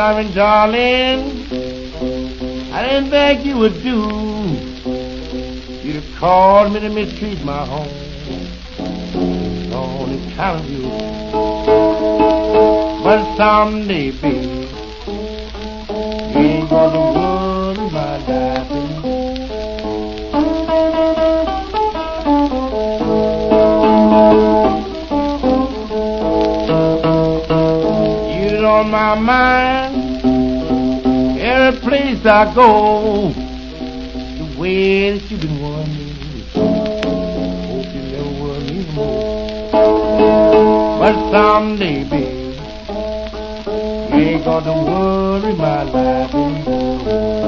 mean, darling, I didn't think you would do. You'd have called me to mistreat my home on account of you. But someday, baby, you ain't gonna worry my life anymore. You're on my mind every place I go. The way that you've been wanting me, hope you never want me no more. But someday, baby, you ain't gonna worry my life anymore.